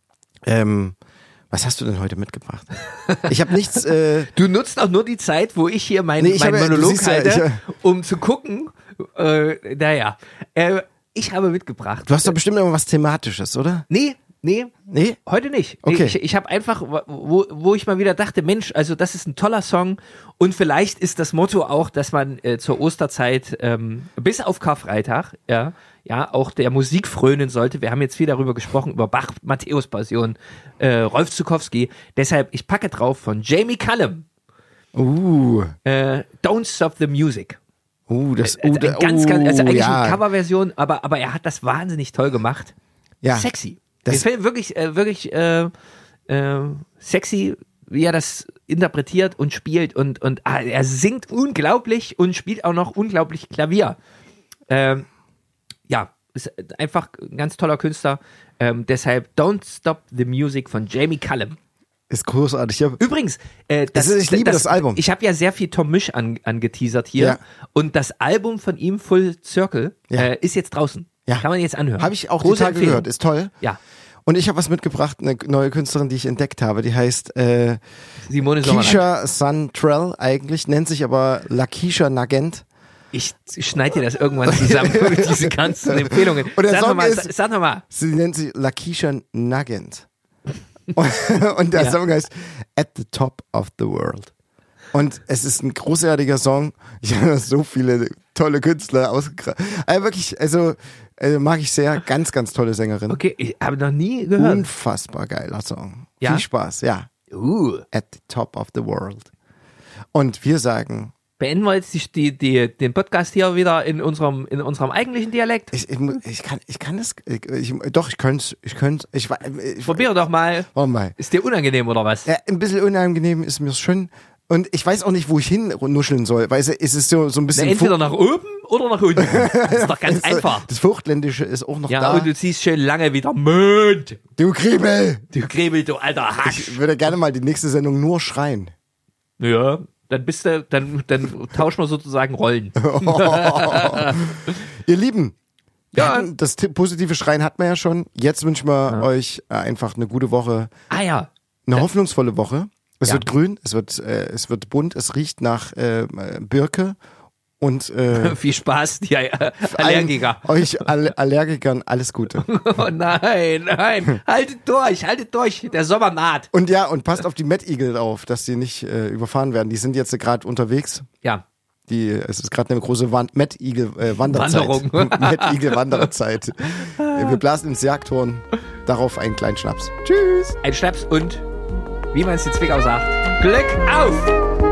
Ähm, was hast du denn heute mitgebracht? Ich habe nichts. Äh, Du nutzt auch nur die Zeit, wo ich hier meinen Nee, ich mein habe ja- du Monolog siehst ja, halte, ich, äh, um zu gucken. Äh, naja. Äh, ich habe mitgebracht. du hast doch bestimmt immer was Thematisches, oder? Nee, nee. Nee? Heute nicht. Nee, Okay. Ich, ich habe einfach, wo, wo ich mal wieder dachte, Mensch, also das ist ein toller Song und vielleicht ist das Motto auch, dass man äh, zur Osterzeit ähm, bis auf Karfreitag, ja, ja, auch der Musik frönen sollte. Wir haben jetzt viel darüber gesprochen, über Bach, Matthäus Passion, äh, Rolf Zukowski. Deshalb, ich packe drauf von Jamie Cullum, Uh, äh, Don't Stop the Music. uh, das, uh, Also, ein ganz, ganz, also uh, eigentlich ja, eine Coverversion, aber, aber er hat das wahnsinnig toll gemacht. ja. Sexy. Das- Das gefällt wirklich, äh, wirklich äh, äh, sexy, wie er das interpretiert und spielt und, und ah, er singt unglaublich und spielt auch noch unglaublich Klavier. Ähm, ja, ist einfach ein ganz toller Künstler. Ähm, deshalb Don't Stop the Music von Jamie Cullum. Ist großartig. Ja. Übrigens, äh, das, Es ist- ich liebe das Album. Ich habe ja sehr viel Tom Misch an, angeteasert hier. Ja. Und das Album von ihm, Full Circle, Ja. äh, ist jetzt draußen. Ja. Kann man jetzt anhören. Habe ich auch Große die Tage Empfehlung. gehört. Ist toll. Ja, Und ich habe was mitgebracht, eine neue Künstlerin, die ich entdeckt habe. Die heißt äh, Simone Sommerland. Keisha Santrell eigentlich, nennt sich aber Lakisha Nagent. Ich schneide dir das irgendwann zusammen, diese ganzen Empfehlungen. Und der sag Song noch mal, ist- sa- sag noch mal. Sie nennt sich Lakisha Nagent. Und, und der Ja. Song heißt At the Top of the World. Und es ist ein großartiger Song. Ich habe so viele tolle Künstler ausgegraben. Also wirklich, also äh, mag ich sehr. Ganz, ganz tolle Sängerin. Okay, ich habe noch nie gehört. Unfassbar geiler Song. Ja? Viel Spaß, ja. Uh, At the Top of the World. Und wir sagen, beenden wir jetzt die, die, die, den Podcast hier wieder in unserem, in unserem eigentlichen Dialekt? ich, ich, mu- ich kann, ich kann das, ich, ich, doch, ich könnte es, ich könnte ich, wa- ich, Probier doch mal. warte mal. Ist dir unangenehm oder was? Ja, ein bisschen unangenehm ist mir schon. Und ich weiß auch nicht, wo ich hin nuscheln soll. Weil es ist so, so ein Na, bisschen. entweder Fu- nach oben oder nach unten. Das ist doch ganz einfach. Das Vogtländische ist auch noch Ja, da. und du ziehst schön lange wieder Mond. Du Kriebel! Du Krebel, du alter Hasch. Ich würde gerne mal die nächste Sendung nur schreien. Ja, dann bist du, dann, dann tauschen wir sozusagen Rollen. Ihr Lieben, wir Ja. hatten das t- positive Schreien hatten wir ja schon. Jetzt wünschen wir euch äh, einfach eine gute Woche, Ah ja. eine hoffnungsvolle Woche. Es Ja. wird grün, es wird, äh, es wird bunt, es riecht nach äh, Birke und äh, Viel Spaß, die äh, Allergiker. allen, euch All Allergikern alles Gute. Oh nein, nein. Haltet durch, haltet durch. Der Sommer naht. Und ja, und passt auf die Mad Eagle auf, dass die nicht äh, überfahren werden. Die sind jetzt äh, gerade unterwegs. Ja. Die, es ist gerade eine große Wan Mad Eagle äh, Wanderzeit. Wanderung. Mad Eagle Wanderzeit. Äh, Wir blasen ins Jagdhorn. Darauf einen kleinen Schnaps. Tschüss. Ein Schnaps und, wie man es in Zwickau sagt, Glück auf!